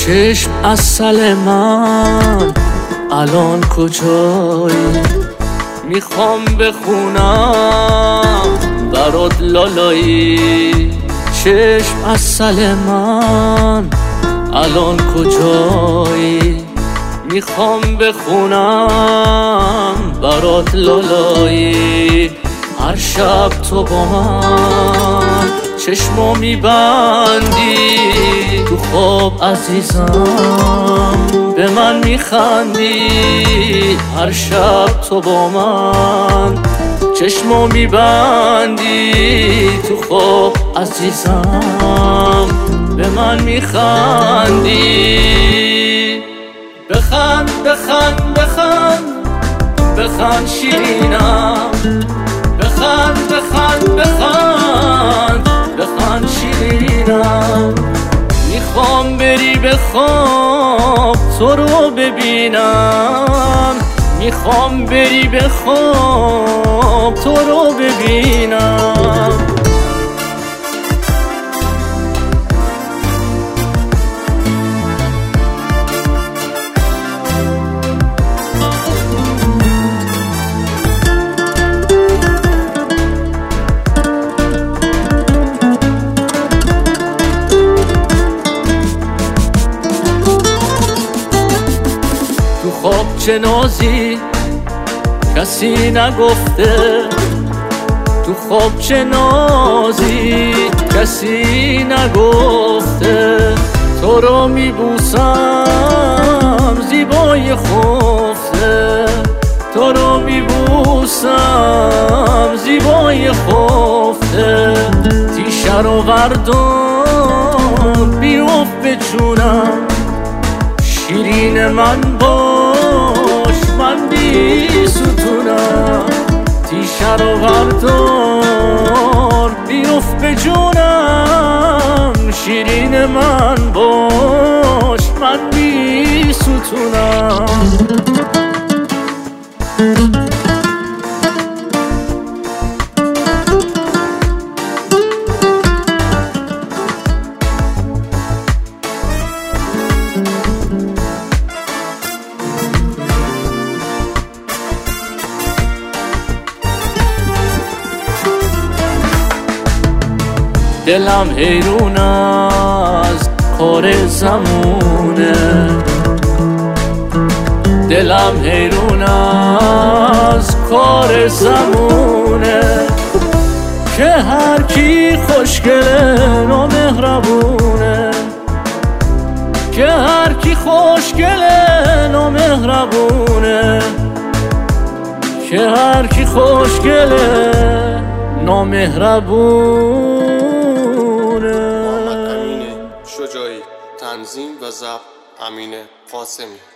چشم عسل من الان کجایی؟ میخوام بخونم برات لالایی. چشم عسل من الان کجایی؟ میخوام بخونم برات لالایی. هر شب تو با من چشمو میبندی، تو خواب عزیزم به من میخندی. هر شب تو با من چشمو میبندی، تو خواب عزیزم به من میخندی. بخند بخند بخند بخند شیرینم، بخند بخند بخند بخند شیرینم. میخوام بری به خواب تو رو ببینم، میخوام بری به خواب تو رو ببینم. تو خواب چه نازی کسی نگفته، تو خواب چه نازی کسی نگفته. تو رو میبوسم زیبای خفته، تو رو میبوسم زیبای خفته. تیشه رو وردار بیفت به جونم، شیرین من باش من بی ستونم. تیشه رو بردار بیفت به جونم، شیرین من باش من بی ستونم. دلم حیرون از کار زمونه، دلم حیرون از کار زمونه. که هر کی خوشگله نامهربونه، که هر کی خوشگله نامهربونه، که هر کی خوشگله نامهربونه. محمد امین شجاعی، تنظیم و ضبط امین قاسمی.